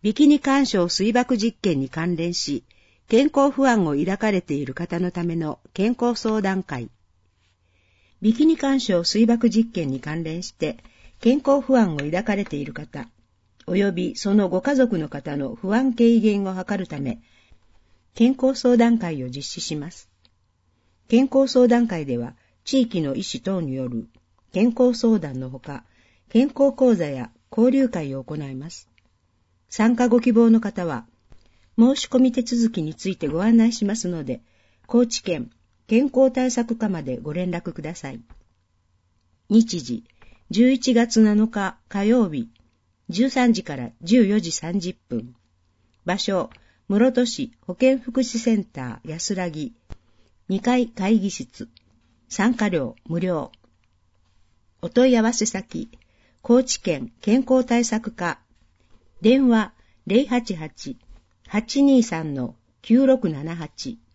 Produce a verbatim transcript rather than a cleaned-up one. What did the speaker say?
ビキニ干渉水爆実験に関連し、健康不安を抱かれている方のための健康相談会。ビキニ干渉水爆実験に関連して、健康不安を抱かれている方、及びそのご家族の方の不安軽減を図るため、健康相談会を実施します。健康相談会では、地域の医師等による健康相談のほか、健康講座や交流会を行います。参加ご希望の方は、申し込み手続きについてご案内しますので、高知県健康対策課までご連絡ください。日時、じゅういちがつなのか火曜日、じゅうさんじからじゅうよじさんじゅっぷん。場所、室戸市保健福祉センター安らぎ、にかい会議室。参加料無料。お問い合わせ先、高知県健康対策課。電話 ゼロはちはち はちにーさん きゅうろくななはち